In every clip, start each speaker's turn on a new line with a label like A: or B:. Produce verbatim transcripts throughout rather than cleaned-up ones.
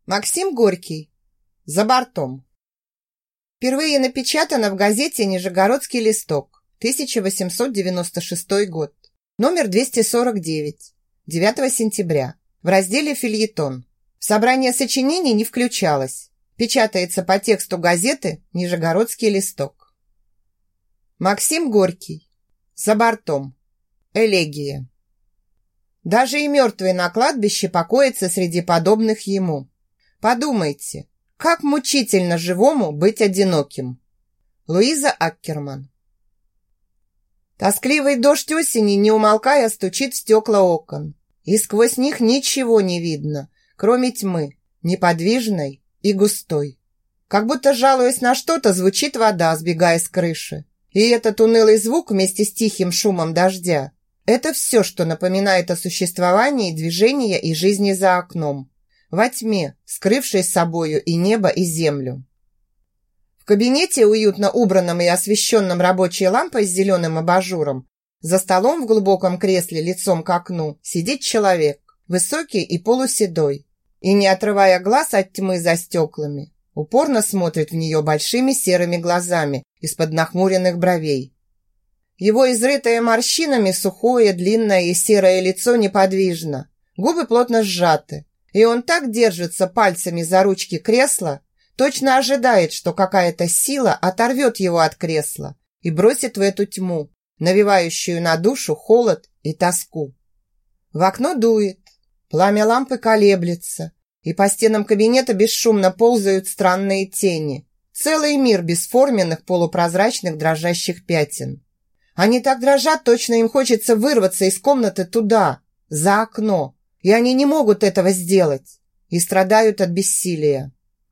A: Максим Горький. За бортом. Впервые напечатано в газете «Нижегородский листок», тысяча восемьсот девяносто шестой год, номер двести сорок девять, девятого сентября, в разделе «Фельетон». В собрание сочинений не включалось. Печатается по тексту газеты «Нижегородский листок». Максим Горький. За бортом. Элегия. Даже и мертвый на кладбище покоится среди подобных ему. Подумайте, как мучительно живому быть одиноким. Луиза Аккерман. Тоскливый дождь осени, не умолкая, стучит в стекла окон, и сквозь них ничего не видно, кроме тьмы, неподвижной и густой. Как будто, жалуясь на что-то, звучит вода, сбегая с крыши. И этот унылый звук вместе с тихим шумом дождя – это все, что напоминает о существовании движения и жизни за окном. Во тьме, скрывшей собою и небо, и землю. В кабинете, уютно убранном и освещенном рабочей лампой с зеленым абажуром, за столом в глубоком кресле лицом к окну сидит человек, высокий и полуседой, и, не отрывая глаз от тьмы за стеклами, упорно смотрит в нее большими серыми глазами из-под нахмуренных бровей. Его изрытое морщинами сухое, длинное и серое лицо неподвижно, губы плотно сжаты, и он так держится пальцами за ручки кресла, точно ожидает, что какая-то сила оторвет его от кресла и бросит в эту тьму, навевающую на душу холод и тоску. В окно дует, пламя лампы колеблется, и по стенам кабинета бесшумно ползают странные тени. Целый мир бесформенных полупрозрачных дрожащих пятен. Они так дрожат, точно им хочется вырваться из комнаты туда, за окно. И они не могут этого сделать, и страдают от бессилия.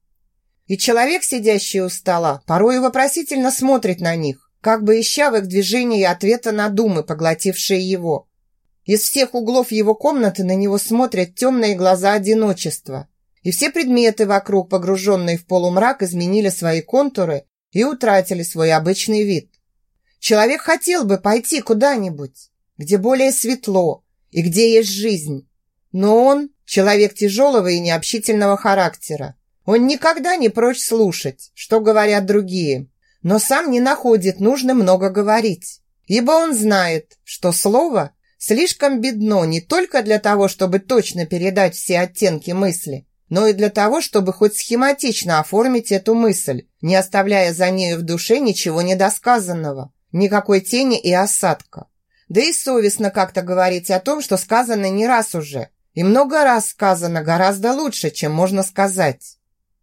A: И человек, сидящий у стола, порою вопросительно смотрит на них, как бы ища в их движении ответа на думы, поглотившие его. Из всех углов его комнаты на него смотрят темные глаза одиночества, и все предметы вокруг, погруженные в полумрак, изменили свои контуры и утратили свой обычный вид. Человек хотел бы пойти куда-нибудь, где более светло и где есть жизнь. Но он – человек тяжелого и необщительного характера. Он никогда не прочь слушать, что говорят другие, но сам не находит нужным много говорить, ибо он знает, что слово слишком бедно не только для того, чтобы точно передать все оттенки мысли, но и для того, чтобы хоть схематично оформить эту мысль, не оставляя за нею в душе ничего недосказанного, никакой тени и осадка. Да и совестно как-то говорить о том, что сказано не раз уже, и много раз сказано гораздо лучше, чем можно сказать.